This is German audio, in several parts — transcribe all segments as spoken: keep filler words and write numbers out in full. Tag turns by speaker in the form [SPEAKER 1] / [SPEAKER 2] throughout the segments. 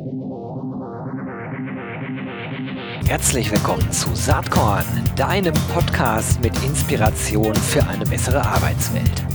[SPEAKER 1] Herzlich willkommen zu Saatkorn, deinem Podcast mit Inspiration für eine bessere Arbeitswelt.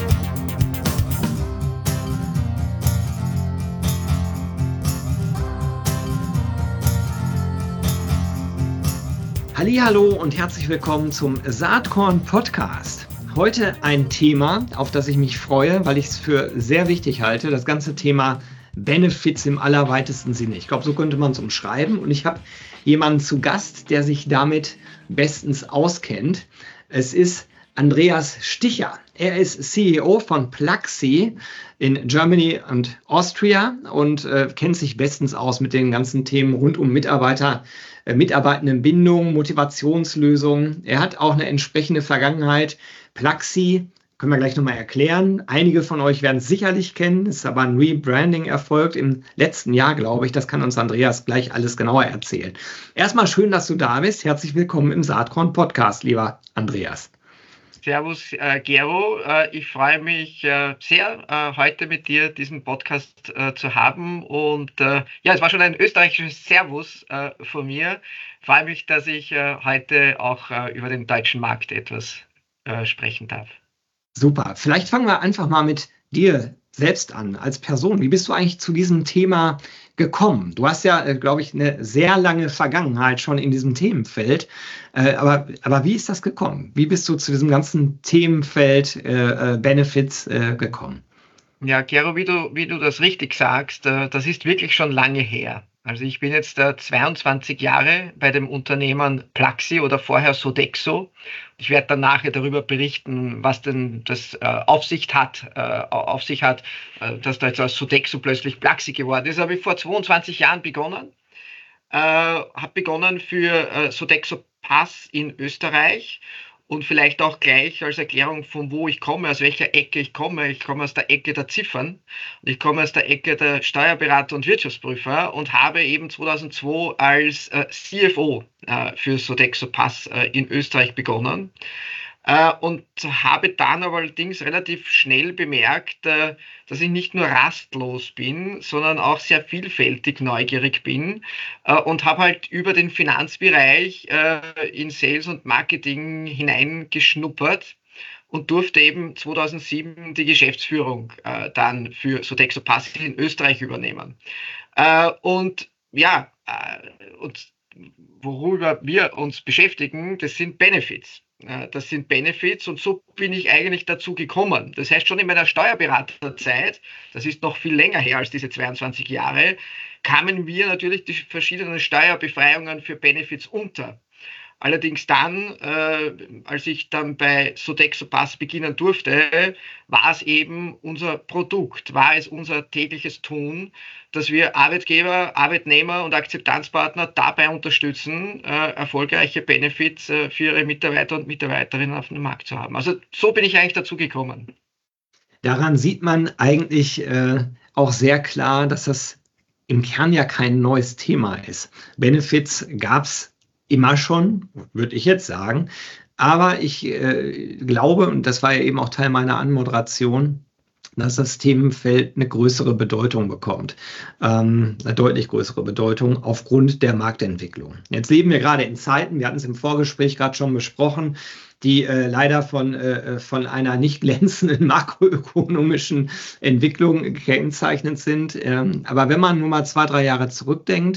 [SPEAKER 1] Hallihallo und herzlich willkommen zum Saatkorn Podcast. Heute ein Thema, auf das ich mich freue, weil ich es für sehr wichtig halte, das ganze Thema Benefits im allerweitesten Sinne. Ich glaube, so könnte man es umschreiben. Und ich habe jemanden zu Gast, der sich damit bestens auskennt. Es ist Andreas Sticher. Er ist C E O von Pluxee in Germany und Austria und äh, kennt sich bestens aus mit den ganzen Themen rund um Mitarbeiter, äh, Mitarbeitendenbindung, Motivationslösungen. Er hat auch eine entsprechende Vergangenheit. Pluxee können wir gleich nochmal erklären. Einige von euch werden es sicherlich kennen. Es ist aber ein Rebranding erfolgt im letzten Jahr, glaube ich. Das kann uns Andreas gleich alles genauer erzählen. Erstmal schön, dass du da bist. Herzlich willkommen im Saatkorn Podcast, lieber Andreas.
[SPEAKER 2] Servus, äh, Gero. Äh, ich freue mich äh, sehr, äh, heute mit dir diesen Podcast äh, zu haben. Und äh, ja, es war schon ein österreichisches Servus äh, von mir. Ich freue mich, dass ich äh, heute auch äh, über den deutschen Markt etwas äh, sprechen darf.
[SPEAKER 1] Super. Vielleicht fangen wir einfach mal mit dir selbst an, als Person. Wie bist du eigentlich zu diesem Thema gekommen? Du hast ja, glaube ich, eine sehr lange Vergangenheit schon in diesem Themenfeld. Äh, aber, aber wie ist das gekommen? Wie bist du zu diesem ganzen Themenfeld äh, Benefits äh, gekommen?
[SPEAKER 2] Ja, Gero, wie du, wie du das richtig sagst, äh, das ist wirklich schon lange her. Also ich bin jetzt äh, zweiundzwanzig Jahre bei dem Unternehmen Pluxee oder vorher Sodexo. Ich werde dann nachher darüber berichten, was denn das äh, auf sich hat, äh, auf sich hat, äh, dass da jetzt aus Sodexo plötzlich Pluxee geworden ist. Habe ich vor zweiundzwanzig Jahren begonnen. Äh, habe begonnen für äh, Sodexo Pass in Österreich. Und vielleicht auch gleich als Erklärung, von wo ich komme, aus welcher Ecke ich komme. Ich komme aus der Ecke der Ziffern und ich komme aus der Ecke der Steuerberater und Wirtschaftsprüfer und habe eben zweitausendzwei als äh, C F O äh, für Sodexo Pass äh, in Österreich begonnen. Äh, und habe dann aber allerdings relativ schnell bemerkt, äh, dass ich nicht nur rastlos bin, sondern auch sehr vielfältig neugierig bin äh, und habe halt über den Finanzbereich äh, in Sales und Marketing hineingeschnuppert und durfte eben zweitausendsieben die Geschäftsführung äh, dann für Sodexo Pass in Österreich übernehmen. Äh, und ja, äh, und worüber wir uns beschäftigen, das sind Benefits. Das sind Benefits und so bin ich eigentlich dazu gekommen. Das heißt, schon in meiner Steuerberaterzeit, das ist noch viel länger her als diese zweiundzwanzig Jahre, kamen wir natürlich die verschiedenen Steuerbefreiungen für Benefits unter. Allerdings dann, äh, als ich dann bei Sodexo Pass beginnen durfte, war es eben unser Produkt, war es unser tägliches Tun, dass wir Arbeitgeber, Arbeitnehmer und Akzeptanzpartner dabei unterstützen, äh, erfolgreiche Benefits äh, für ihre Mitarbeiter und Mitarbeiterinnen auf dem Markt zu haben. Also so bin ich eigentlich dazu gekommen.
[SPEAKER 1] Daran sieht man eigentlich äh, auch sehr klar, dass das im Kern ja kein neues Thema ist. Benefits gab es immer schon, würde ich jetzt sagen. Aber ich äh, glaube, und das war ja eben auch Teil meiner Anmoderation, dass das Themenfeld eine größere Bedeutung bekommt. Ähm, eine deutlich größere Bedeutung aufgrund der Marktentwicklung. Jetzt leben wir gerade in Zeiten, wir hatten es im Vorgespräch gerade schon besprochen, die äh, leider von, äh, von einer nicht glänzenden makroökonomischen Entwicklung gekennzeichnet sind. Ähm, aber wenn man nur mal zwei, drei Jahre zurückdenkt,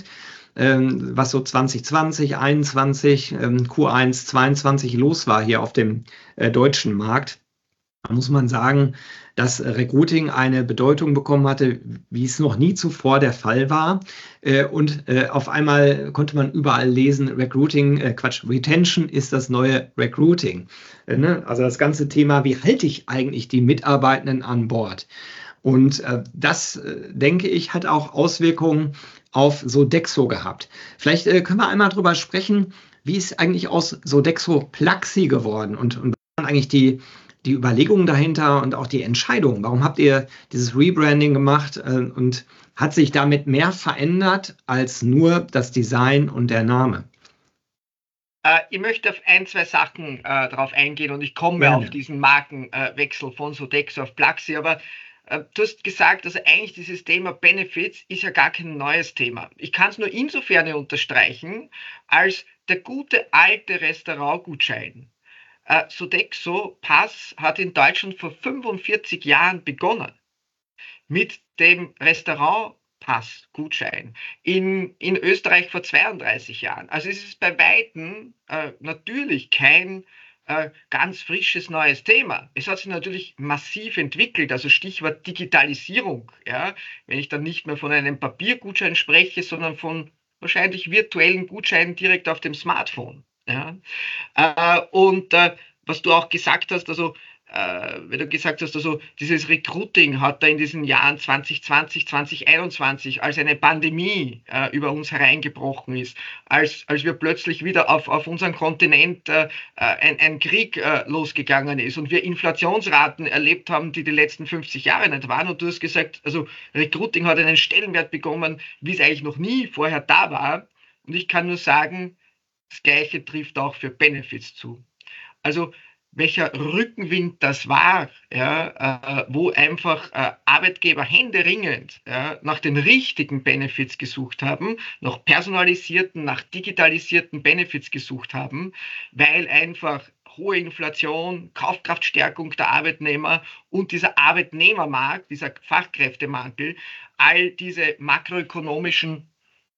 [SPEAKER 1] was so zwanzig zwanzig, einundzwanzig, Q eins zweiundzwanzig los war hier auf dem äh, deutschen Markt, da muss man sagen, dass Recruiting eine Bedeutung bekommen hatte, wie es noch nie zuvor der Fall war. Äh, und äh, auf einmal konnte man überall lesen, Recruiting, äh, Quatsch, Retention ist das neue Recruiting. Äh, ne? Also das ganze Thema, wie halte ich eigentlich die Mitarbeitenden an Bord? Und äh, das, äh, denke ich, hat auch Auswirkungen auf Sodexo gehabt. Vielleicht äh, können wir einmal drüber sprechen, wie ist eigentlich aus Sodexo Pluxee geworden und, und was waren eigentlich die, die Überlegungen dahinter und auch die Entscheidungen? Warum habt ihr dieses Rebranding gemacht äh, und hat sich damit mehr verändert als nur das Design und der Name?
[SPEAKER 2] Äh, ich möchte auf ein, zwei Sachen äh, darauf eingehen und ich komme
[SPEAKER 1] Gerne.
[SPEAKER 2] auf diesen Markenwechsel äh, von Sodexo auf Pluxee, aber Du hast gesagt, also eigentlich dieses Thema Benefits ist ja gar kein neues Thema. Ich kann es nur insofern unterstreichen, als der gute alte Restaurantgutschein. Äh, Sodexo Pass hat in Deutschland vor fünfundvierzig Jahren begonnen mit dem Restaurantpass-Gutschein. In, in Österreich vor zweiunddreißig Jahren. Also es ist bei Weitem äh, natürlich kein äh, ganz frisches neues Thema. Es hat sich natürlich massiv entwickelt, also Stichwort Digitalisierung. Ja? Wenn ich dann nicht mehr von einem Papiergutschein spreche, sondern von wahrscheinlich virtuellen Gutscheinen direkt auf dem Smartphone. Ja? Äh, und äh, was du auch gesagt hast, also äh, wenn du gesagt hast, also dieses Recruiting hat da in diesen Jahren zwanzig zwanzig, zwanzig einundzwanzig, als eine Pandemie äh, über uns hereingebrochen ist, als, als wir plötzlich wieder auf, auf unseren Kontinent äh, ein, ein Krieg äh, losgegangen ist und wir Inflationsraten erlebt haben, die die letzten fünfzig Jahre nicht waren. Und du hast gesagt, also Recruiting hat einen Stellenwert bekommen, wie es eigentlich noch nie vorher da war. Und ich kann nur sagen, das Gleiche trifft auch für Benefits zu. Also welcher Rückenwind das war, ja, äh, wo einfach äh, Arbeitgeber händeringend ja, nach den richtigen Benefits gesucht haben, nach personalisierten, nach digitalisierten Benefits gesucht haben, weil einfach hohe Inflation, Kaufkraftstärkung der Arbeitnehmer und dieser Arbeitnehmermarkt, dieser Fachkräftemangel, all diese makroökonomischen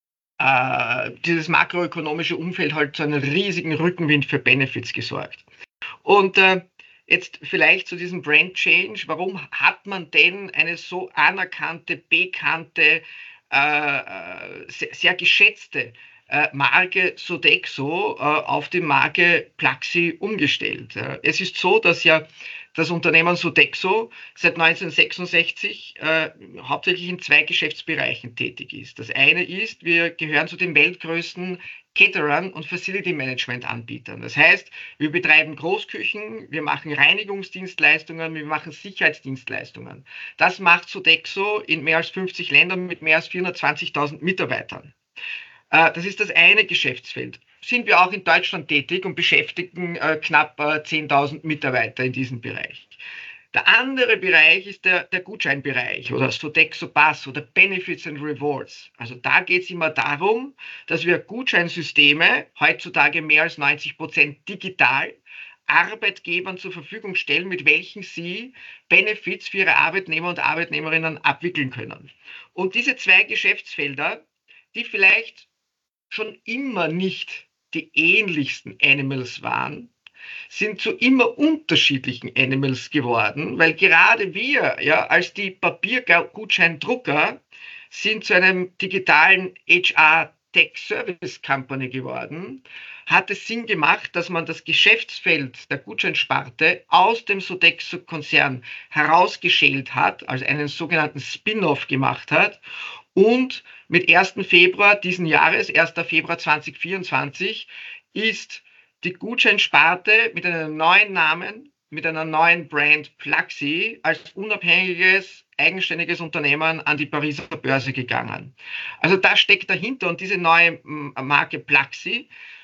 [SPEAKER 2] äh, dieses makroökonomische Umfeld halt zu einem riesigen Rückenwind für Benefits gesorgt. Und äh, jetzt vielleicht zu diesem Brand Change. Warum hat man denn eine so anerkannte, bekannte, äh, sehr, sehr geschätzte äh, Marke Sodexo äh, auf die Marke Pluxee umgestellt? Äh, es ist so, dass ja das Unternehmen Sodexo seit neunzehnhundertsechsundsechzig äh, hauptsächlich in zwei Geschäftsbereichen tätig ist. Das eine ist, wir gehören zu den weltgrößten Caterern und Facility Management Anbietern. Das heißt, wir betreiben Großküchen, wir machen Reinigungsdienstleistungen, wir machen Sicherheitsdienstleistungen. Das macht Sodexo in mehr als fünfzig Ländern mit mehr als vierhundertzwanzigtausend Mitarbeitern. Äh, das ist das eine Geschäftsfeld. Sind wir auch in Deutschland tätig und beschäftigen äh, knapp äh, zehntausend Mitarbeiter in diesem Bereich. Der andere Bereich ist der, der Gutscheinbereich oder Sodexo Pass oder Benefits and Rewards. Also da geht es immer darum, dass wir Gutscheinsysteme, heutzutage mehr als neunzig Prozent digital, Arbeitgebern zur Verfügung stellen, mit welchen sie Benefits für ihre Arbeitnehmer und Arbeitnehmerinnen abwickeln können. Und diese zwei Geschäftsfelder, die vielleicht schon immer nicht die ähnlichsten Animals waren, sind zu immer unterschiedlichen Animals geworden, weil gerade wir, ja, als die Papiergutscheindrucker, sind zu einem digitalen H R Tech Service Company geworden, hat es Sinn gemacht, dass man das Geschäftsfeld der Gutscheinsparte aus dem Sodexo-Konzern herausgeschält hat, also einen sogenannten Spin-off gemacht hat und mit ersten Februar diesen Jahres, ersten Februar zweitausendvierundzwanzig, ist die Gutscheinsparte mit einem neuen Namen, mit einer neuen Brand Pluxee als unabhängiges, eigenständiges Unternehmen an die Pariser Börse gegangen. Also das steckt dahinter und diese neue Marke Pluxee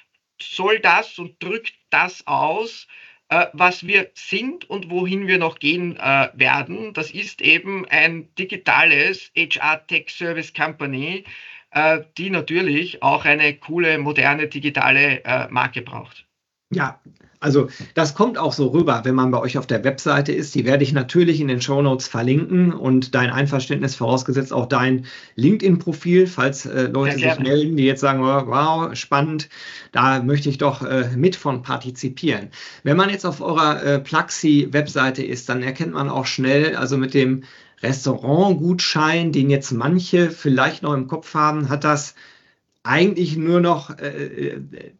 [SPEAKER 2] soll das und drückt das aus, äh, was wir sind und wohin wir noch gehen äh, werden. Das ist eben ein digitales H R Tech Service Company, äh, die natürlich auch eine coole, moderne, digitale äh, Marke braucht.
[SPEAKER 1] Ja, also das kommt auch so rüber, wenn man bei euch auf der Webseite ist. Die werde ich natürlich in den Shownotes verlinken und dein Einverständnis vorausgesetzt auch dein LinkedIn-Profil, falls äh, Leute sich melden, die jetzt sagen, oh, wow, spannend, da möchte ich doch äh, mit von partizipieren. Wenn man jetzt auf eurer äh, Pluxee-Webseite ist, dann erkennt man auch schnell, also mit dem Restaurantgutschein, den jetzt manche vielleicht noch im Kopf haben, hat das eigentlich nur noch äh,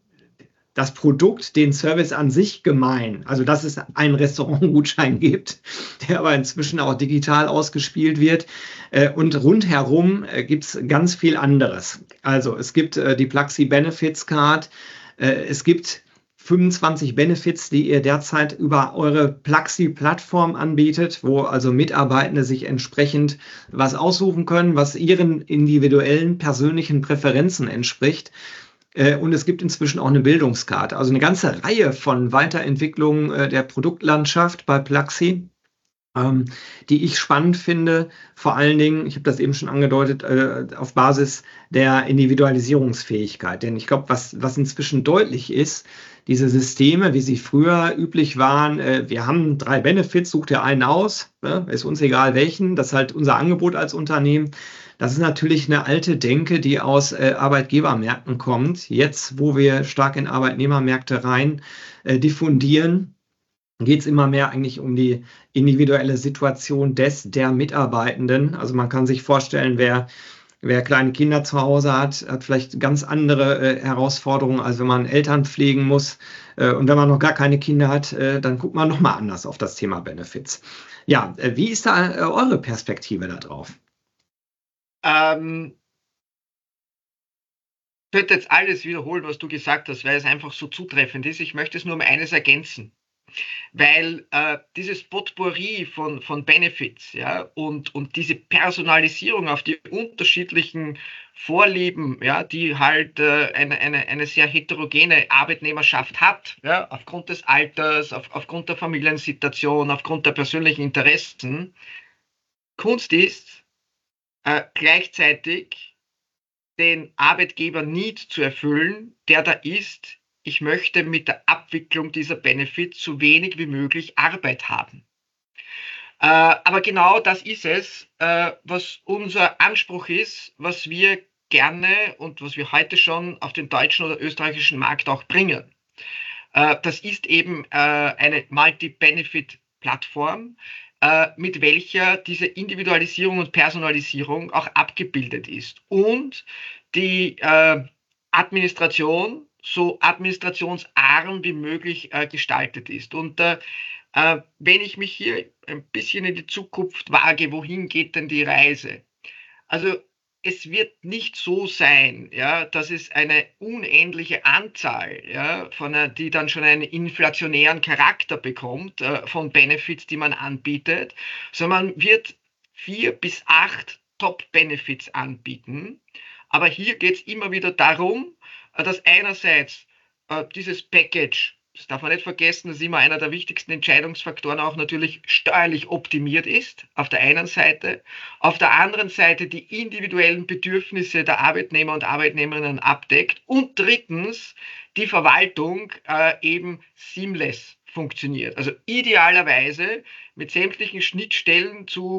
[SPEAKER 1] das Produkt, den Service an sich gemein. Also dass es einen Restaurantgutschein gibt, der aber inzwischen auch digital ausgespielt wird. Und rundherum gibt es ganz viel anderes. Also es gibt die Pluxee Benefits Card, es gibt fünfundzwanzig Benefits, die ihr derzeit über eure Pluxee-Plattform anbietet, wo also Mitarbeitende sich entsprechend was aussuchen können, was ihren individuellen persönlichen Präferenzen entspricht. Und es gibt inzwischen auch eine Bildungskarte, also eine ganze Reihe von Weiterentwicklungen der Produktlandschaft bei Pluxee. ähm, die ich spannend finde, vor allen Dingen, ich habe das eben schon angedeutet, äh, auf Basis der Individualisierungsfähigkeit. Denn ich glaube, was, was inzwischen deutlich ist, diese Systeme, wie sie früher üblich waren, äh, wir haben drei Benefits, such dir einen aus, ne? Ist uns egal welchen, das ist halt unser Angebot als Unternehmen. Das ist natürlich eine alte Denke, die aus äh, Arbeitgebermärkten kommt. Jetzt, wo wir stark in Arbeitnehmermärkte rein äh, diffundieren, geht es immer mehr eigentlich um die individuelle Situation des, der Mitarbeitenden. Also man kann sich vorstellen, wer, wer kleine Kinder zu Hause hat, hat vielleicht ganz andere äh, Herausforderungen, als wenn man Eltern pflegen muss. Äh, und wenn man noch gar keine Kinder hat, äh, dann guckt man nochmal anders auf das Thema Benefits. Ja, äh, wie ist da äh, eure Perspektive da drauf?
[SPEAKER 2] Ähm, ich könnte jetzt alles wiederholen, was du gesagt hast, weil es einfach so zutreffend ist. Ich möchte es nur um eines ergänzen. Weil äh, dieses Potpourri von, von Benefits, ja, und, und diese Personalisierung auf die unterschiedlichen Vorlieben, ja, die halt äh, eine, eine, eine sehr heterogene Arbeitnehmerschaft hat, ja, aufgrund des Alters, auf, aufgrund der Familiensituation, aufgrund der persönlichen Interessen. Kunst ist äh, gleichzeitig den Arbeitgeber-Need zu erfüllen, der da ist: Ich möchte mit der Abwicklung dieser Benefits so wenig wie möglich Arbeit haben. Äh, aber genau das ist es, äh, was unser Anspruch ist, was wir gerne und was wir heute schon auf den deutschen oder österreichischen Markt auch bringen. Äh, das ist eben äh, eine Multi-Benefit-Plattform, äh, mit welcher diese Individualisierung und Personalisierung auch abgebildet ist und die äh, Administration so administrationsarm wie möglich äh, gestaltet ist. Und äh, äh, wenn ich mich hier ein bisschen in die Zukunft wage, wohin geht denn die Reise? Also es wird nicht so sein, ja, dass es eine unendliche Anzahl, ja, von einer, die dann schon einen inflationären Charakter bekommt, äh, von Benefits, die man anbietet, sondern man wird vier bis acht Top-Benefits anbieten. Aber hier geht es immer wieder darum, äh, dass einerseits äh, dieses Package, das darf man nicht vergessen, das ist immer einer der wichtigsten Entscheidungsfaktoren, auch natürlich steuerlich optimiert ist, auf der einen Seite. Auf der anderen Seite die individuellen Bedürfnisse der Arbeitnehmer und Arbeitnehmerinnen abdeckt und drittens die Verwaltung äh, eben seamless funktioniert. Also idealerweise mit sämtlichen Schnittstellen zu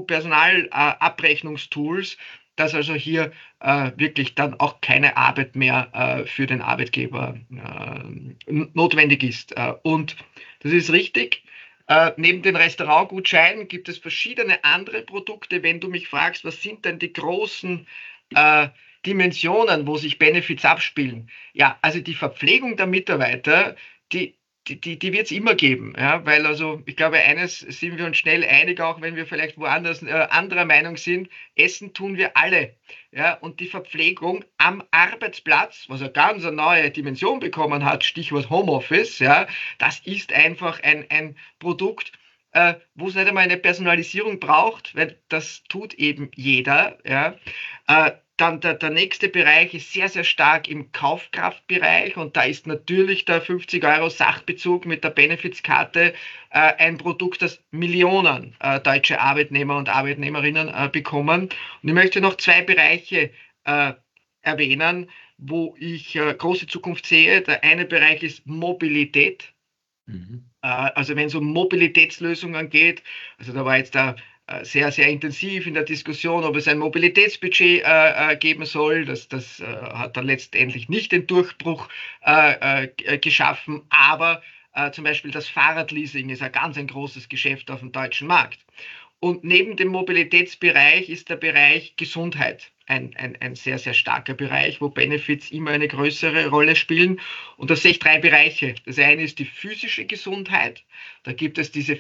[SPEAKER 2] Personalabrechnungstools, dass also hier äh, wirklich dann auch keine Arbeit mehr äh, für den Arbeitgeber äh, notwendig ist. Äh, und das ist richtig. Äh, neben den Restaurantgutscheinen gibt es verschiedene andere Produkte. Wenn du mich fragst, was sind denn die großen äh, Dimensionen, wo sich Benefits abspielen? Ja, also die Verpflegung der Mitarbeiter, die, die, die, die wird es immer geben. Ja? Weil also, ich glaube, eines sind wir uns schnell einig, auch wenn wir vielleicht woanders äh, anderer Meinung sind: Essen tun wir alle. Ja? Und die Verpflegung am Arbeitsplatz, was eine ganz eine neue Dimension bekommen hat, Stichwort Homeoffice, ja, das ist einfach ein, ein Produkt, äh, wo es nicht einmal eine Personalisierung braucht, weil das tut eben jeder. Ja. Äh, dann der, der nächste Bereich ist sehr, sehr stark im Kaufkraftbereich, und da ist natürlich der fünfzig Euro Sachbezug mit der Benefitskarte äh, ein Produkt, das Millionen äh, deutsche Arbeitnehmer und Arbeitnehmerinnen äh, bekommen. Und ich möchte noch zwei Bereiche äh, erwähnen, wo ich äh, große Zukunft sehe. Der eine Bereich ist Mobilität.
[SPEAKER 1] Mhm.
[SPEAKER 2] Also wenn es um Mobilitätslösungen geht, also da war jetzt da sehr, sehr intensiv in der Diskussion, ob es ein Mobilitätsbudget äh, äh, geben soll. Das, das äh, hat dann letztendlich nicht den Durchbruch äh, äh, geschaffen, aber äh, zum Beispiel das Fahrradleasing ist ein ganz ein großes Geschäft auf dem deutschen Markt. Und neben dem Mobilitätsbereich ist der Bereich Gesundheit ein, ein, ein sehr, sehr starker Bereich, wo Benefits immer eine größere Rolle spielen. Und da sehe ich drei Bereiche. Das eine ist die physische Gesundheit. Da gibt es diese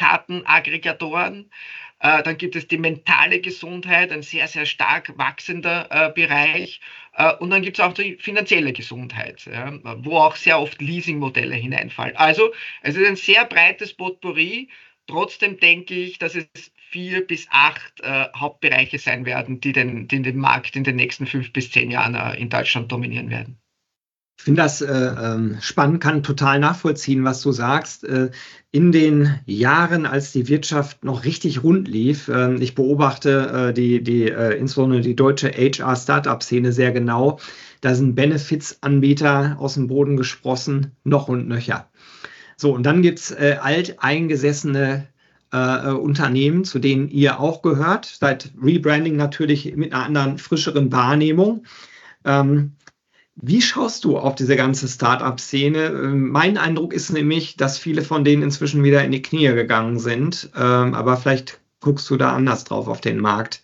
[SPEAKER 2] Fitnesskarten-Aggregatoren. Äh, dann gibt es die mentale Gesundheit, ein sehr, sehr stark wachsender äh, Bereich. Äh, und dann gibt es auch die finanzielle Gesundheit, ja, wo auch sehr oft Leasingmodelle hineinfallen. Also es ist ein sehr breites Potpourri. Trotzdem denke ich, dass es vier bis acht äh, Hauptbereiche sein werden, die den, die den Markt in den nächsten fünf bis zehn Jahren äh, in Deutschland dominieren werden.
[SPEAKER 1] Ich finde das äh, ähm, spannend, kann total nachvollziehen, was du sagst. Äh, in den Jahren, als die Wirtschaft noch richtig rund lief, äh, ich beobachte äh, die, die, äh, insbesondere die deutsche H R-Startup-Szene sehr genau, da sind Benefits-Anbieter aus dem Boden gesprossen, noch und nöcher. So, und dann gibt es äh, alteingesessene äh, Unternehmen, zu denen ihr auch gehört, seit Rebranding natürlich mit einer anderen, frischeren Wahrnehmung. Ähm, Wie schaust du auf diese ganze Startup-Szene? Ähm, Mein Eindruck ist nämlich, dass viele von denen inzwischen wieder in die Knie gegangen sind. Ähm, aber vielleicht guckst du da anders drauf auf den Markt.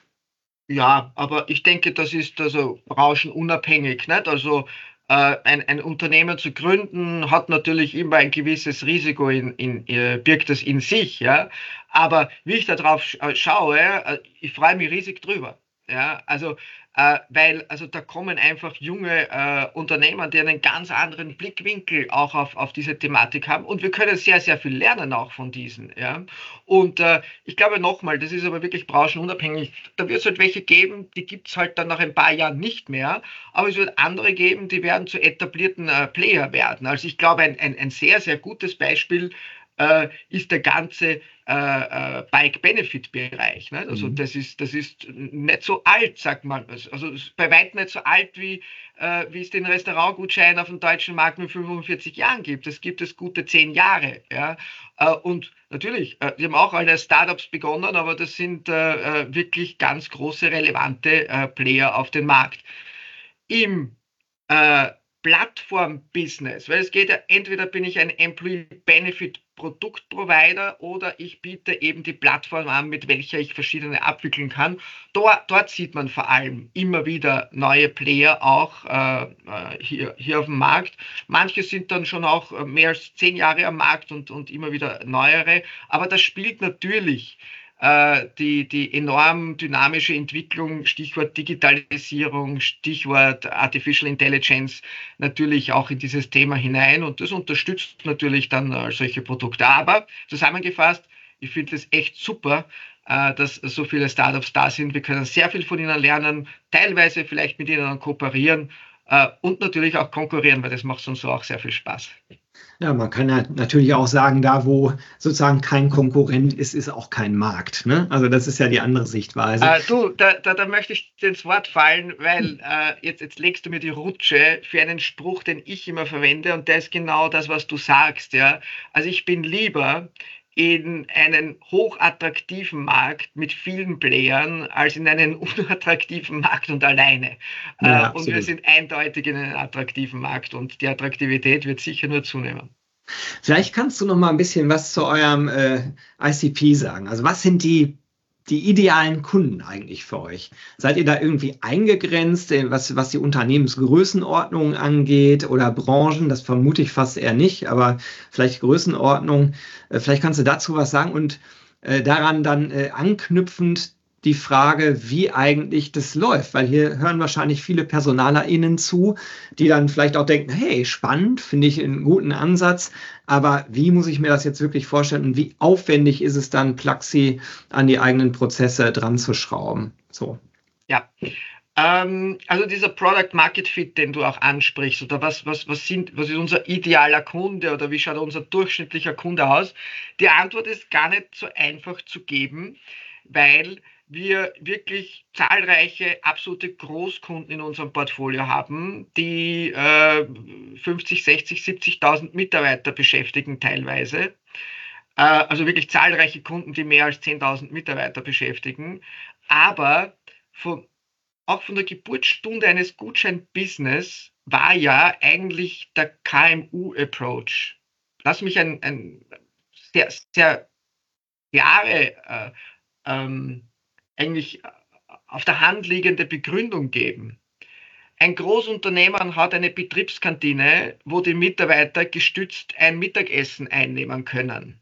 [SPEAKER 2] Ja, aber ich denke, das ist also branchenunabhängig, nicht? Also äh, ein, ein Unternehmen zu gründen, hat natürlich immer ein gewisses Risiko in, in, äh, birgt es in sich, ja. Aber wie ich da drauf sch äh, schaue, äh, ich freue mich riesig drüber. Ja, also äh, weil also da kommen einfach junge äh, Unternehmer, die einen ganz anderen Blickwinkel auch auf, auf diese Thematik haben, und wir können sehr, sehr viel lernen auch von diesen. Ja. Und äh, ich glaube nochmal, das ist aber wirklich branchenunabhängig. Da wird es halt welche geben, die gibt es halt dann nach ein paar Jahren nicht mehr, aber es wird andere geben, die werden zu etablierten äh, Player werden. Also ich glaube, ein, ein, ein sehr, sehr gutes Beispiel äh, ist der ganze äh, äh, Bike-Benefit-Bereich. Ne? Also
[SPEAKER 1] Mhm.
[SPEAKER 2] das ist, das ist nicht so alt, sagt man. Also es ist bei weitem nicht so alt, wie, äh, wie es den Restaurantgutschein auf dem deutschen Markt mit fünfundvierzig Jahren gibt. Das gibt es gute zehn Jahre. Ja? Äh, und natürlich, äh, die haben auch alle als Startups begonnen, aber das sind äh, äh, wirklich ganz große, relevante äh, Player auf dem Markt. Im äh, Plattform-Business, weil es geht ja, entweder bin ich ein Employee Benefit Produktprovider oder ich biete eben die Plattform an, mit welcher ich verschiedene abwickeln kann. Dort, dort sieht man vor allem immer wieder neue Player auch äh, äh, hier, hier auf dem Markt. Manche sind dann schon auch äh, mehr als zehn Jahre am Markt und, und immer wieder neuere, aber das spielt natürlich äh, die, die enorm dynamische Entwicklung, Stichwort Digitalisierung, Stichwort Artificial Intelligence, natürlich auch in dieses Thema hinein, und das unterstützt natürlich dann äh, solche Produkte. Aber zusammengefasst, ich finde es echt super, äh, dass so viele Startups da sind. Wir können sehr viel von ihnen lernen, teilweise vielleicht mit ihnen kooperieren äh, und natürlich auch konkurrieren, weil das macht uns so auch sehr viel Spaß.
[SPEAKER 1] Ja, man kann ja natürlich auch sagen, da wo sozusagen kein Konkurrent ist, ist auch kein Markt. Ne? Also das ist ja die andere Sichtweise.
[SPEAKER 2] Äh, du, da, da, da möchte ich dir ins Wort fallen, weil äh, jetzt, jetzt legst du mir die Rutsche für einen Spruch, den ich immer verwende, und der ist genau das, was du sagst. Ja? Also ich bin lieber in einen hochattraktiven Markt mit vielen Playern als in einen unattraktiven Markt und alleine.
[SPEAKER 1] Ja,
[SPEAKER 2] Äh, und wir
[SPEAKER 1] absolut.
[SPEAKER 2] sind eindeutig in einem attraktiven Markt, und die Attraktivität wird sicher nur zunehmen.
[SPEAKER 1] Vielleicht kannst du noch mal ein bisschen was zu eurem äh, I C P sagen. Also was sind die, die idealen Kunden eigentlich für euch? Seid ihr da irgendwie eingegrenzt, äh, was, was die Unternehmensgrößenordnung angeht oder Branchen? Das vermute ich fast eher nicht, aber vielleicht Größenordnung. Äh, vielleicht kannst du dazu was sagen und äh, daran dann äh, anknüpfend die Frage, wie eigentlich das läuft, weil hier hören wahrscheinlich viele PersonalerInnen zu, die dann vielleicht auch denken, hey, spannend, finde ich einen guten Ansatz, aber wie muss ich mir das jetzt wirklich vorstellen und wie aufwendig ist es dann, Plaxi an die eigenen Prozesse dran zu schrauben? So.
[SPEAKER 2] Ja, ähm, also dieser Product Market Fit, den du auch ansprichst, oder was, was, was sind, was ist unser idealer Kunde oder wie schaut unser durchschnittlicher Kunde aus? Die Antwort ist gar nicht so einfach zu geben, weil wir wirklich zahlreiche absolute Großkunden in unserem Portfolio haben, die äh, fünfzig, sechzig, siebzigtausend Mitarbeiter beschäftigen teilweise. Äh, also wirklich zahlreiche Kunden, die mehr als zehntausend Mitarbeiter beschäftigen. Aber von auch von der Geburtsstunde eines Gutschein-Business war ja eigentlich der K M U-Approach. Lass mich ein, ein sehr, sehr klare, äh, ähm, eigentlich auf der Hand liegende Begründung geben. Ein Großunternehmen hat eine Betriebskantine, wo die Mitarbeiter gestützt ein Mittagessen einnehmen können.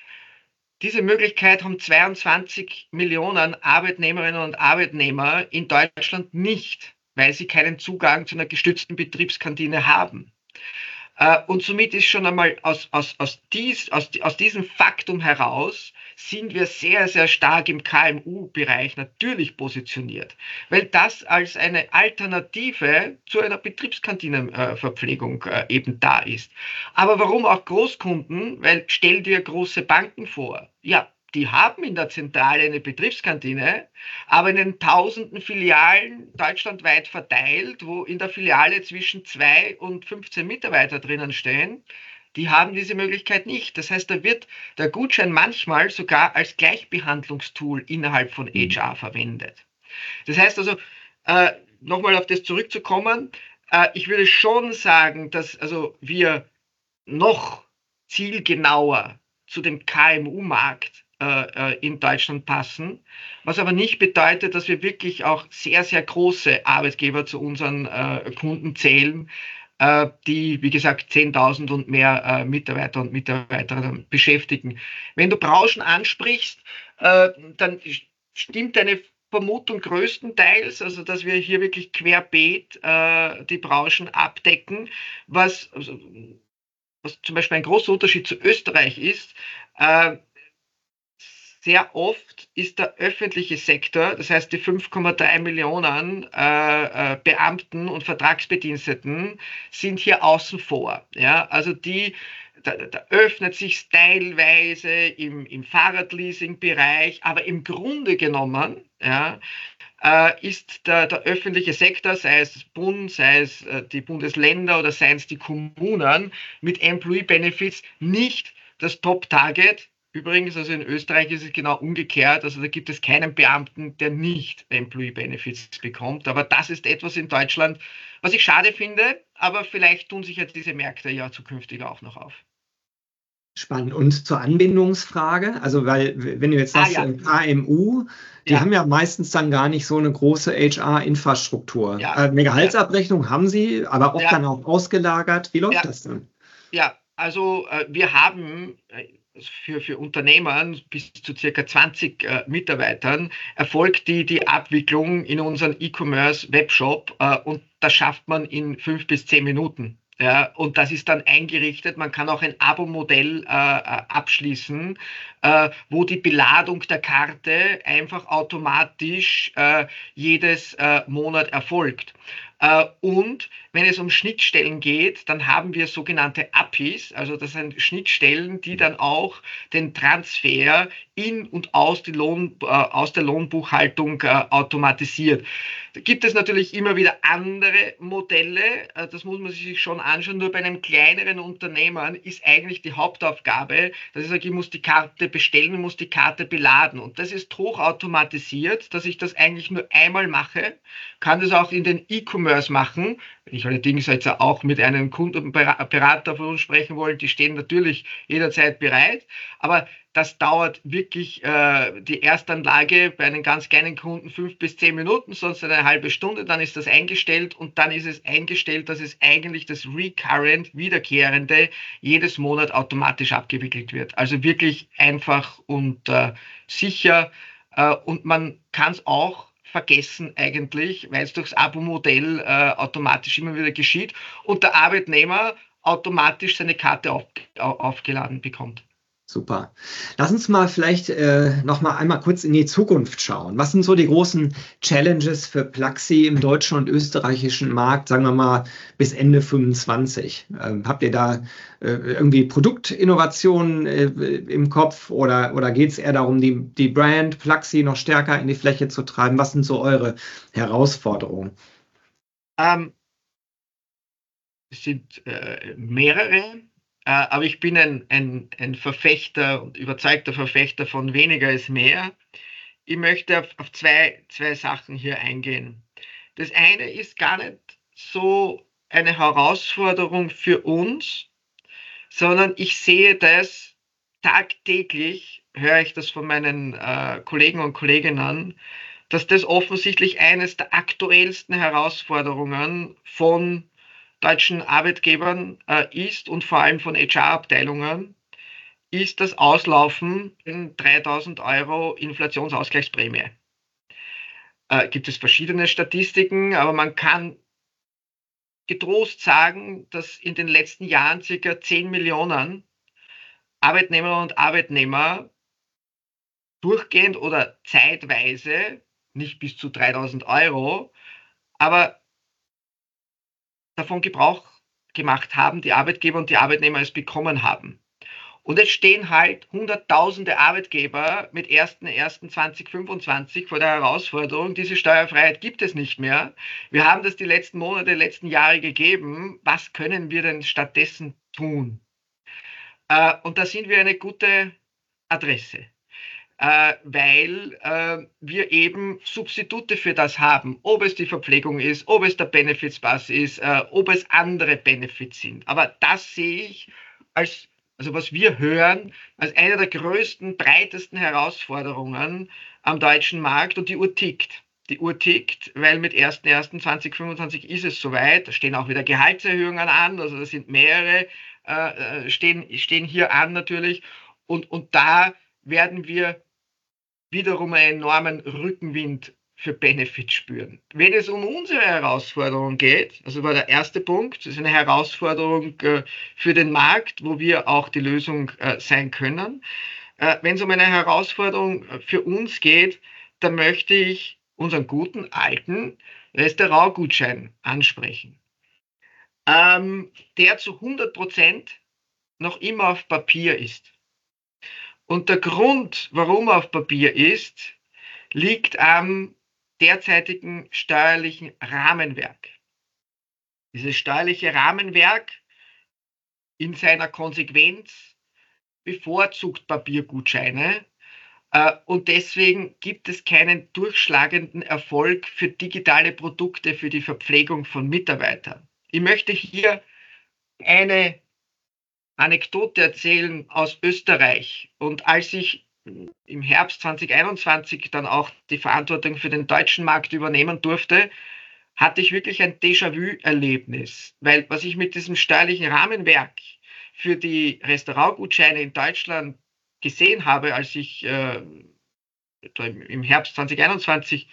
[SPEAKER 2] Diese Möglichkeit haben zweiundzwanzig Millionen Arbeitnehmerinnen und Arbeitnehmer in Deutschland nicht, weil sie keinen Zugang zu einer gestützten Betriebskantine haben. Äh, und somit ist schon einmal aus, aus, aus, dies, aus, aus diesem Faktum heraus sind wir sehr, sehr stark im K M U-Bereich natürlich positioniert, weil das als eine Alternative zu einer Betriebskantinenverpflegung äh, eben da ist. Aber warum auch Großkunden? Weil stell dir große Banken vor. Ja, die haben in der Zentrale eine Betriebskantine, aber in den tausenden Filialen deutschlandweit verteilt, wo in der Filiale zwischen zwei und fünfzehn Mitarbeiter drinnen stehen, die haben diese Möglichkeit nicht. Das heißt, da wird der Gutschein manchmal sogar als Gleichbehandlungstool innerhalb von
[SPEAKER 1] Mhm.
[SPEAKER 2] H R verwendet. Das heißt also, äh, nochmal auf das zurückzukommen, äh, ich würde schon sagen, dass also wir noch zielgenauer zu dem K M U-Markt äh, äh, in Deutschland passen, was aber nicht bedeutet, dass wir wirklich auch sehr, sehr große Arbeitgeber zu unseren äh, Kunden zählen, äh, die, wie gesagt, zehntausend und mehr äh, Mitarbeiter und Mitarbeiterinnen beschäftigen. Wenn du Branchen ansprichst, äh, dann stimmt deine Vermutung größtenteils, also dass wir hier wirklich querbeet äh, die Branchen abdecken, was also, was zum Beispiel ein großer Unterschied zu Österreich ist, äh, sehr oft ist der öffentliche Sektor, das heißt die fünf Komma drei Millionen äh, äh, Beamten und Vertragsbediensteten, sind hier außen vor. Ja? Also die, da, da öffnet sich teilweise im, im Fahrradleasing-Bereich, aber im Grunde genommen, ja, äh, ist der, der öffentliche Sektor, sei es Bund, sei es äh, die Bundesländer oder seien es die Kommunen, mit Employee Benefits nicht das Top-Target. Übrigens, also in Österreich ist es genau umgekehrt. Also da gibt es keinen Beamten, der nicht Employee Benefits bekommt. Aber das ist etwas in Deutschland, was ich schade finde. Aber vielleicht tun sich ja diese Märkte ja zukünftig auch noch auf.
[SPEAKER 1] Spannend. Und zur Anbindungsfrage, also weil, wenn du jetzt
[SPEAKER 2] Ah
[SPEAKER 1] sagst,
[SPEAKER 2] ja,
[SPEAKER 1] äh, K M U, die
[SPEAKER 2] ja,
[SPEAKER 1] haben ja meistens dann gar nicht so eine große H R-Infrastruktur.
[SPEAKER 2] ja,
[SPEAKER 1] Äh, eine
[SPEAKER 2] ja,
[SPEAKER 1] Gehaltsabrechnung haben sie, aber oft
[SPEAKER 2] ja,
[SPEAKER 1] dann auch ausgelagert. Wie läuft
[SPEAKER 2] ja.
[SPEAKER 1] das dann?
[SPEAKER 2] Ja, also äh, wir haben äh, für, für Unternehmen bis zu circa zwanzig äh, Mitarbeitern erfolgt die, die Abwicklung in unseren E-Commerce-Webshop äh, und das schafft man in fünf bis zehn Minuten. Ja, und das ist dann eingerichtet. Man kann auch ein Abo-Modell äh, äh, abschließen, äh, wo die Beladung der Karte einfach automatisch äh, jedes äh, Monat erfolgt. Äh, und wenn es um Schnittstellen geht, dann haben wir sogenannte A P Is, also das sind Schnittstellen, die dann auch den Transfer in und aus, die Lohn, äh, aus der Lohnbuchhaltung äh, automatisiert. Da gibt es natürlich immer wieder andere Modelle, äh, das muss man sich schon anschauen. Nur bei einem kleineren Unternehmen ist eigentlich die Hauptaufgabe, dass ich sage, ich muss die Karte bestellen, ich muss die Karte beladen. Und das ist hochautomatisiert, dass ich das eigentlich nur einmal mache, kann das auch in den E-Commerce machen. Wenn ich allerdings jetzt auch mit einem Kundenberater von uns sprechen wollen, die stehen natürlich jederzeit bereit. Aber das dauert wirklich äh, die Erstanlage bei einem ganz kleinen Kunden fünf bis zehn Minuten, sonst eine halbe Stunde. Dann ist das eingestellt und dann ist es eingestellt, dass es eigentlich das Recurrent, Wiederkehrende jedes Monat automatisch abgewickelt wird. Also wirklich einfach und äh, sicher. Äh, und man kann es auch vergessen eigentlich, weil es durchs Abo-Modell äh, automatisch immer wieder geschieht und der Arbeitnehmer automatisch seine Karte auf, aufgeladen bekommt.
[SPEAKER 1] Super. Lass uns mal vielleicht äh, noch mal einmal kurz in die Zukunft schauen. Was sind so die großen Challenges für Plaxi im deutschen und österreichischen Markt, sagen wir mal bis Ende fünfundzwanzig? Ähm, habt ihr da äh, irgendwie Produktinnovationen äh, im Kopf oder, oder geht es eher darum, die, die Brand Plaxi noch stärker in die Fläche zu treiben? Was sind so eure Herausforderungen?
[SPEAKER 2] Ähm, es sind äh, mehrere, äh, aber ich bin ein, ein, ein Verfechter und überzeugter Verfechter von weniger ist mehr. Ich möchte auf, auf zwei, zwei Sachen hier eingehen. Das eine ist gar nicht so eine Herausforderung für uns, sondern ich sehe das tagtäglich, höre ich das von meinen äh, Kollegen und Kolleginnen, dass das offensichtlich eines der aktuellsten Herausforderungen von deutschen Arbeitgebern äh, ist und vor allem von H R-Abteilungen, ist das Auslaufen in dreitausend Euro Inflationsausgleichsprämie. Äh, gibt es verschiedene Statistiken, aber man kann getrost sagen, dass in den letzten Jahren circa zehn Millionen Arbeitnehmer und Arbeitnehmer durchgehend oder zeitweise, nicht bis zu dreitausend Euro, aber davon Gebrauch gemacht haben, die Arbeitgeber und die Arbeitnehmer es bekommen haben. Und jetzt stehen halt hunderttausende Arbeitgeber mit erster erster zweitausendfünfundzwanzig vor der Herausforderung, diese Steuerfreiheit gibt es nicht mehr. Wir haben das die letzten Monate, die letzten Jahre gegeben. Was können wir denn stattdessen tun? Äh, und da sind wir eine gute Adresse, äh, weil äh, wir eben Substitute für das haben, ob es die Verpflegung ist, ob es der Benefits Pass ist, äh, ob es andere Benefits sind. Aber das sehe ich als, also was wir hören, als eine der größten, breitesten Herausforderungen am deutschen Markt, und die Uhr tickt. Die Uhr tickt, weil mit erster erster zweitausendfünfundzwanzig ist es soweit, da stehen auch wieder Gehaltserhöhungen an, also das sind mehrere, äh, stehen, stehen hier an natürlich, und, und da werden wir wiederum einen enormen Rückenwind für Benefit spüren. Wenn es um unsere Herausforderung geht, also war der erste Punkt, das ist eine Herausforderung äh, für den Markt, wo wir auch die Lösung äh, sein können. Äh, wenn es um eine Herausforderung für uns geht, dann möchte ich unseren guten alten Restaurantgutschein ansprechen, ähm, der zu hundert Prozent noch immer auf Papier ist. Und der Grund, warum er auf Papier ist, liegt am derzeitigen steuerlichen Rahmenwerk. Dieses steuerliche Rahmenwerk in seiner Konsequenz bevorzugt Papiergutscheine, äh, und deswegen gibt es keinen durchschlagenden Erfolg für digitale Produkte für die Verpflegung von Mitarbeitern. Ich möchte hier eine Anekdote erzählen aus Österreich. Und als ich im Herbst zweitausendeinundzwanzig dann auch die Verantwortung für den deutschen Markt übernehmen durfte, hatte ich wirklich ein Déjà-vu-Erlebnis. Weil was ich mit diesem steuerlichen Rahmenwerk für die Restaurantgutscheine in Deutschland gesehen habe, als ich äh, im Herbst zweitausendeinundzwanzig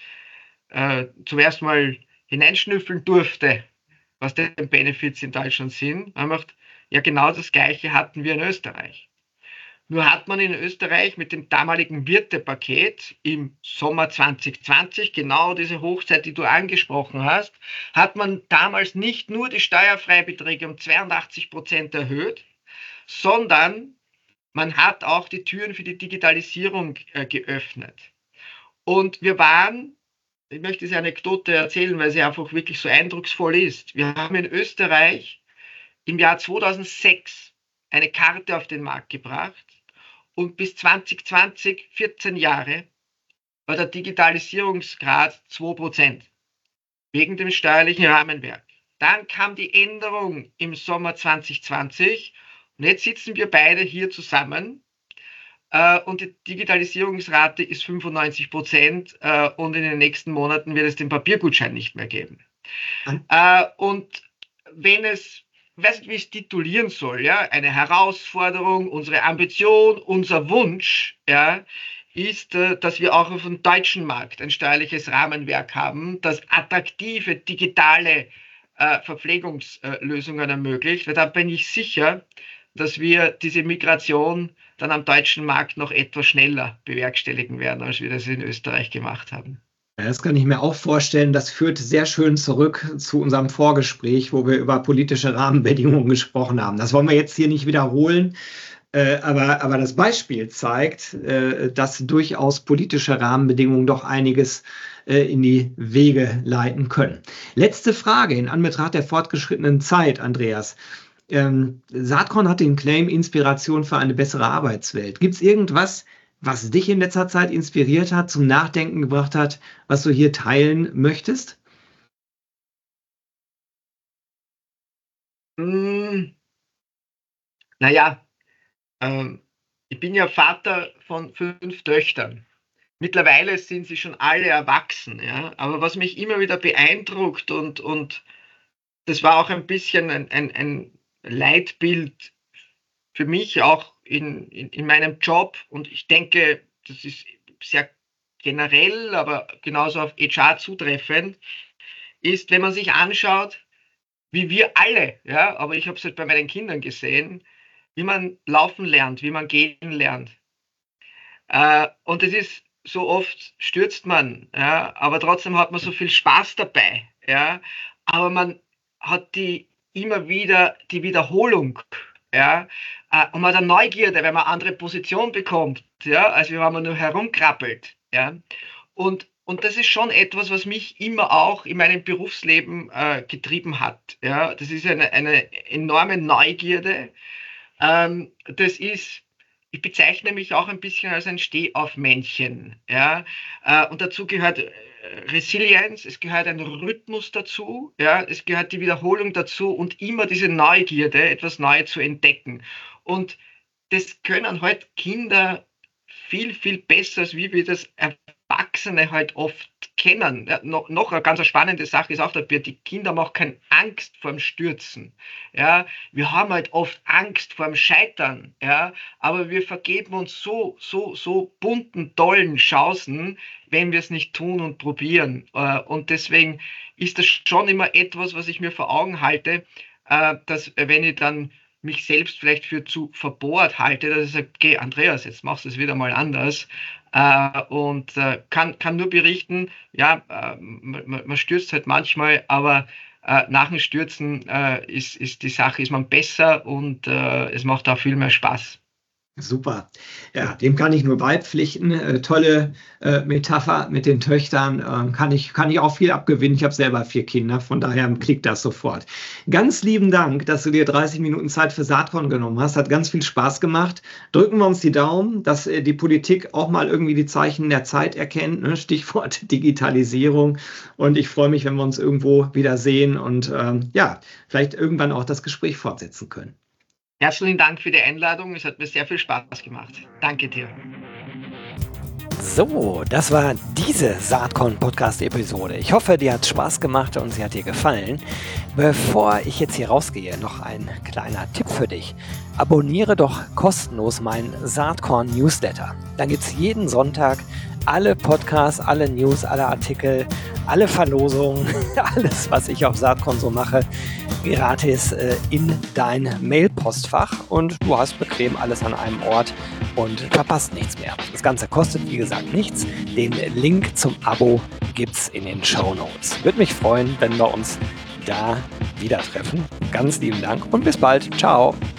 [SPEAKER 2] äh, zum ersten Mal hineinschnüffeln durfte, was denn Benefits in Deutschland sind, haben wir gedacht, ja, genau das Gleiche hatten wir in Österreich. Nur hat man in Österreich mit dem damaligen Wirte-Paket im Sommer zweitausendzwanzig, genau diese Hochzeit, die du angesprochen hast, hat man damals nicht nur die Steuerfreibeträge um zweiundachtzig Prozent erhöht, sondern man hat auch die Türen für die Digitalisierung äh, geöffnet. Und wir waren, ich möchte diese Anekdote erzählen, weil sie einfach wirklich so eindrucksvoll ist. Wir haben in Österreich im Jahr zweitausendsechs eine Karte auf den Markt gebracht, und bis zweitausendzwanzig, vierzehn Jahre, war der Digitalisierungsgrad zwei Prozent wegen dem steuerlichen Rahmenwerk. Dann kam die Änderung im Sommer zweitausendzwanzig und jetzt sitzen wir beide hier zusammen äh, und die Digitalisierungsrate ist fünfundneunzig Prozent äh, und in den nächsten Monaten wird es den Papiergutschein nicht mehr geben. Äh, und wenn es, ich weiß nicht, wie ich es titulieren soll, ja, eine Herausforderung, unsere Ambition, unser Wunsch, ja, ist, äh, dass wir auch auf dem deutschen Markt ein steuerliches Rahmenwerk haben, das attraktive digitale äh, Verpflegungslösungen ermöglicht, weil da bin ich sicher, dass wir diese Migration dann am deutschen Markt noch etwas schneller bewerkstelligen werden, als wir das in Österreich gemacht haben.
[SPEAKER 1] Ja, das kann ich mir auch vorstellen. Das führt sehr schön zurück zu unserem Vorgespräch, wo wir über politische Rahmenbedingungen gesprochen haben. Das wollen wir jetzt hier nicht wiederholen, äh, aber, aber das Beispiel zeigt, äh, dass durchaus politische Rahmenbedingungen doch einiges äh, in die Wege leiten können. Letzte Frage in Anbetracht der fortgeschrittenen Zeit, Andreas. Ähm, Saatkorn hat den Claim Inspiration für eine bessere Arbeitswelt. Gibt es irgendwas, was dich in letzter Zeit inspiriert hat, zum Nachdenken gebracht hat, was du hier teilen möchtest?
[SPEAKER 2] Hm, naja, ähm, ich bin ja Vater von fünf Töchtern. Mittlerweile sind sie schon alle erwachsen, ja. Aber was mich immer wieder beeindruckt, und, und das war auch ein bisschen ein, ein, ein Leitbild für mich auch in, in, in meinem Job, und ich denke, das ist sehr generell, aber genauso auf H R zutreffend, ist, wenn man sich anschaut, wie wir alle, ja, aber ich habe es halt bei meinen Kindern gesehen, wie man laufen lernt, wie man gehen lernt. Äh, und es ist so oft stürzt man, ja, aber trotzdem hat man so viel Spaß dabei, ja. Aber man hat die immer wieder die Wiederholung, ja, äh, und man hat eine Neugierde, wenn man eine andere Position bekommt, ja, als wenn man nur herumkrabbelt, ja. Und und das ist schon etwas, was mich immer auch in meinem Berufsleben äh, getrieben hat. Ja, das ist eine, eine enorme Neugierde. Ähm, das ist, ich bezeichne mich auch ein bisschen als ein Stehaufmännchen. Ja, äh, und dazu gehört äh, Resilienz, es gehört ein Rhythmus dazu, ja, es gehört die Wiederholung dazu und immer diese Neugierde, etwas Neues zu entdecken. Und das können halt Kinder viel, viel besser, als wie wir das Erwachsene halt oft kennen. Ja, noch, noch eine ganz spannende Sache ist auch dabei, die Kinder machen keine Angst vorm Stürzen. Ja, wir haben halt oft Angst vorm Scheitern, ja, aber wir vergeben uns so, so, so bunten, tollen Chancen, wenn wir es nicht tun und probieren. Äh, Und deswegen ist das schon immer etwas, was ich mir vor Augen halte, äh, dass äh, wenn ich dann mich selbst vielleicht für zu verbohrt halte, dass ich sage, okay, Andreas, jetzt machst du es wieder mal anders. Äh, und äh, kann, kann nur berichten, ja, äh, man, man stürzt halt manchmal, aber äh, nach dem Stürzen äh, ist, ist die Sache, ist man besser und äh, es macht auch viel mehr Spaß.
[SPEAKER 1] Super. Ja, dem kann ich nur beipflichten. Äh, tolle äh, Metapher mit den Töchtern. Äh, kann ich, kann ich auch viel abgewinnen. Ich habe selber vier Kinder, von daher klickt das sofort. Ganz lieben Dank, dass du dir dreißig Minuten Zeit für Saatkorn genommen hast. Hat ganz viel Spaß gemacht. Drücken wir uns die Daumen, dass äh, die Politik auch mal irgendwie die Zeichen der Zeit erkennt. Ne? Stichwort Digitalisierung. Und ich freue mich, wenn wir uns irgendwo wieder sehen und ähm, ja, vielleicht irgendwann auch das Gespräch fortsetzen können.
[SPEAKER 2] Herzlichen Dank für die Einladung. Es hat mir sehr viel Spaß gemacht. Danke dir.
[SPEAKER 3] So, das war diese Saatkorn-Podcast-Episode. Ich hoffe, dir hat Spaß gemacht und sie hat dir gefallen. Bevor ich jetzt hier rausgehe, noch ein kleiner Tipp für dich. Abonniere doch kostenlos meinen Saatkorn-Newsletter. Dann gibt es jeden Sonntag alle Podcasts, alle News, alle Artikel, alle Verlosungen, alles, was ich auf Saatkorn so mache, gratis äh, in dein Mailpostfach und du hast bequem alles an einem Ort und verpasst nichts mehr. Das Ganze kostet, wie gesagt, nichts. Den Link zum Abo gibt's in den Shownotes. Würde mich freuen, wenn wir uns da wieder treffen. Ganz lieben Dank und bis bald. Ciao.